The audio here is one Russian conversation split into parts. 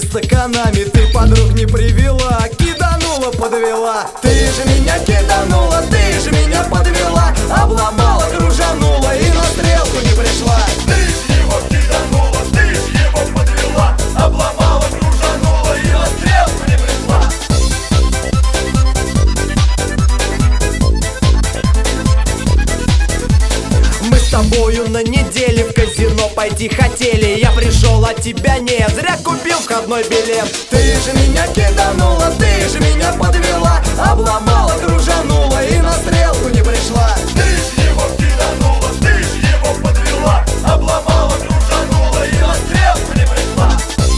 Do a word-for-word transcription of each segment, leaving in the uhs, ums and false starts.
стаканами. Ты подруг не привела, киданула, подвела. Ты же меня киданула, ты же меня подвела. Обломала, кружанула и на стрелку не пришла. Ты ж его киданула, ты ж его подвела. Обломала, кружанула и на стрелку не пришла. Мы с тобою на неделе в казино пойти хотели. Я пришел, а тебя нет, зря купил входной билет. Ты же меня киданула, ты же меня подвела. Обломала, кружанула и на стрелку не пришла. Ты ж его киданула, ты ж его подвела. Обломала, кружанула и на стрелку не пришла.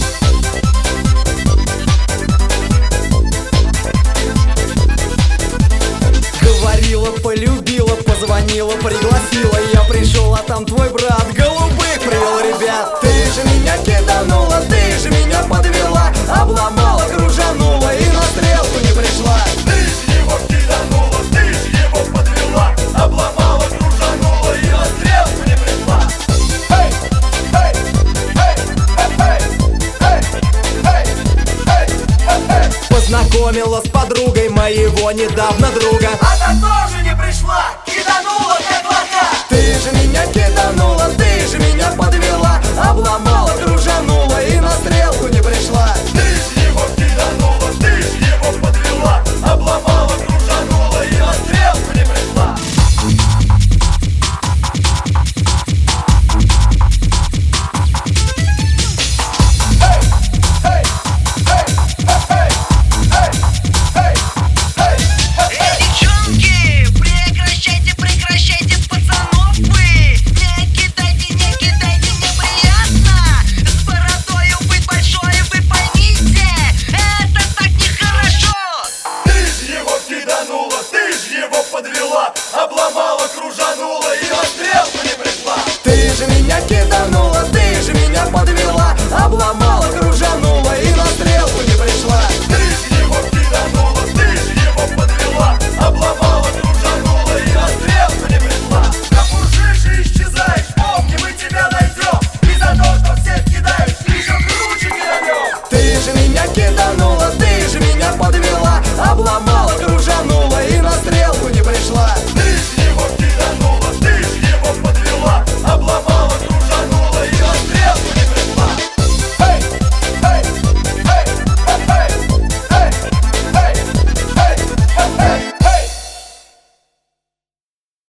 Говорила, полюбила, позвонила, пригласила. Я пришел, а там твой брат голубых привел ребят. Ты же меня киданула, ты же меня подвела. Обломала, кружанула и на стрелку не пришла. Ты ж его киданула, ты ж его подвела. Обломала, кружанула и на стрелку не пришла. Эй, эй, эй, эй, эй, эй, эй, эй, эй. Познакомила с подругой моего недавно друга. Она тоже не пришла, киданула как лоха. Ты же меня киданула, ты